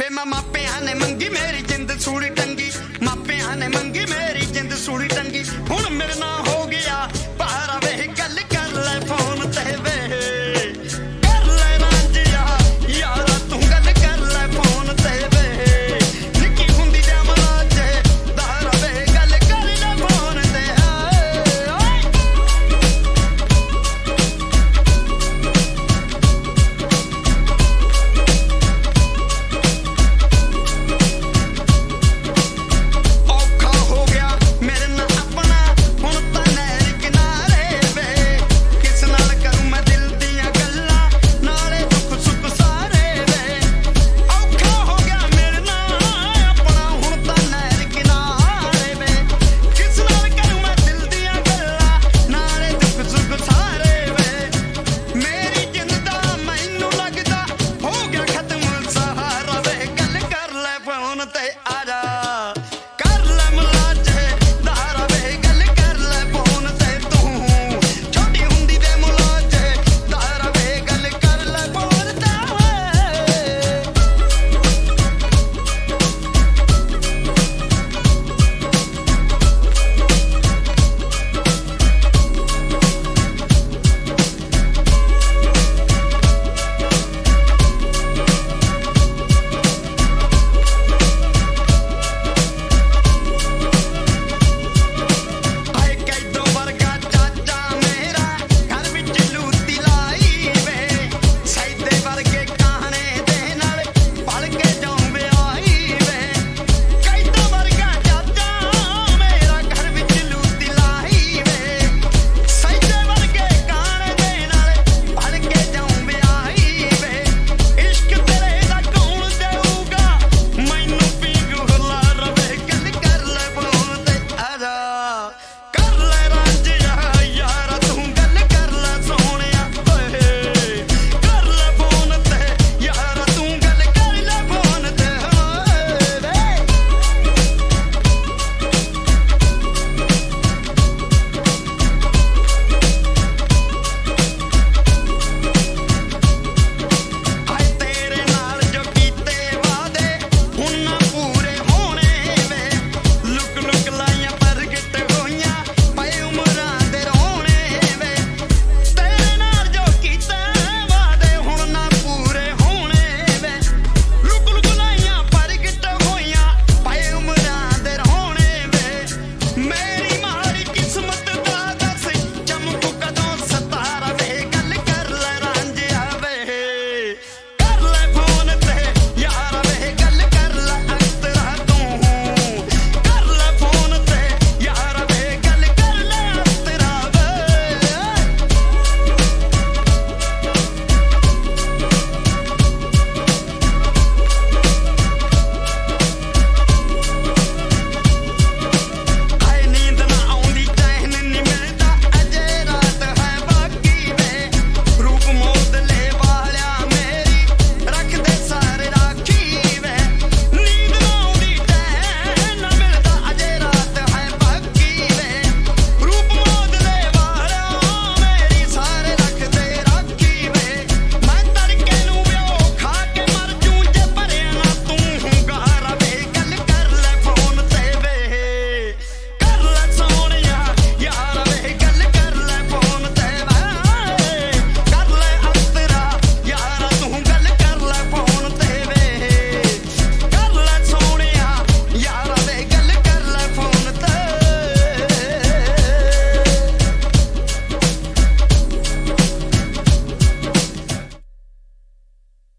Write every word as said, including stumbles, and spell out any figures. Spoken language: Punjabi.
ਵੇ ਮੈਂ ਮਾਪਿਆਂ ਨੇ ਮੰਗੀ ਮੇਰੀ ਜਿੰਦ ਸੂਲੀ ਟੰਗੀ, ਮਾਪਿਆਂ ਨੇ ਮੰਗੀ ਮੇਰੀ ਜਿੰਦ ਸੂਲੀ ਟੰਗੀ। ਹੁਣ ਮੇਰੇ ਨਾਲ ਹੋ ਗਿਆ ਭਾਰਾ ਵੇ ਗੱਲ ਕਰ ਲੈ ਫੋਨ ਤੇ ਵੇ, ਕਰ ਲੈ ਰਾਂਝਿਆ ਯਾਰਾ ਤੂੰ ਗੱਲ ਕਰ ਲੈ ਫੋਨ ਤੇ ਵੇ। ਨਿੱਕੀ ਹੁੰਦੀ ਜਮਲਾ ਜੇ ਦਾਰਾ ਵੇ ਗੱਲ ਕਰ ਲੈ ਫੋਨ ਤੇ ਓਏ। ਔਖਾ ਹੋ ਗਿਆ ਮੇਰੇ ਨਾਲ ਆਪਣਾ ਹੁਣ ਤਾਂ ਨਹਿਰ ਕਿਨਾਰੇ ਵੇ, ਕਿਸ ਨਾਲ ਕਰੂੰ ਮੈਂ ਦਿਲ ਦੀਆਂ ਗੱਲਾਂ ਨਾਲੇ ਦੁੱਖ ਸੁੱਖ ਸਾਰੇ ਵੇ। ਔਖਾ ਹੋ ਗਿਆ ਮੇਰੇ ਨਾਲ ਆਪਣਾ ਹੁਣ ਤਾਂ ਨਹਿਰ ਕਿਨਾਰੇ ਵੇ, ਕਿਸ ਨਾਲ ਕਰੂੰ ਮੈਂ ਦਿਲ ਦੀਆਂ ਗੱਲਾਂ ਨਾਲੇ ਦੁੱਖ ਸੁੱਖ ਸਾਰੇ ਵੇ। ਮੇਰੀ ਜਿੰਦ ਦਾ ਮੈਨੂੰ ਲੱਗਦਾ ਹੋ ਗਿਆ ਖਤਮ ਸਹਾਰਾ ਵੇ, ਗੱਲ ਕਰ ਲੈ ਫੋਨ ਤੇ।